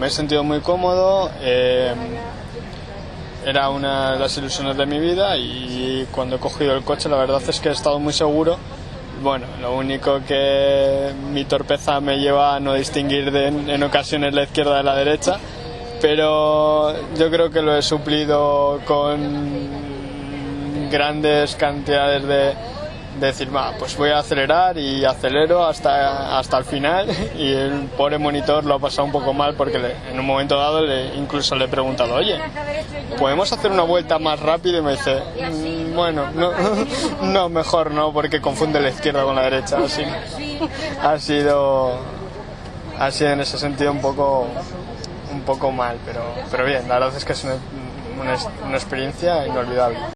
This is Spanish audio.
me he sentido muy cómodo, era una de las ilusiones de mi vida y cuando he cogido el coche la verdad es que he estado muy seguro. Bueno, lo único que mi torpeza me lleva a no distinguir en ocasiones la izquierda de la derecha, pero yo creo que lo he suplido con grandes cantidades de decir, pues voy a acelerar y acelero hasta el final, y el pobre monitor lo ha pasado un poco mal porque en un momento dado incluso le he preguntado, oye, ¿podemos hacer una vuelta más rápido? Y me dice, bueno, no, mejor no, porque confunde la izquierda con la derecha. Así ha sido en ese sentido un poco mal, pero bien, la verdad es que es una experiencia inolvidable.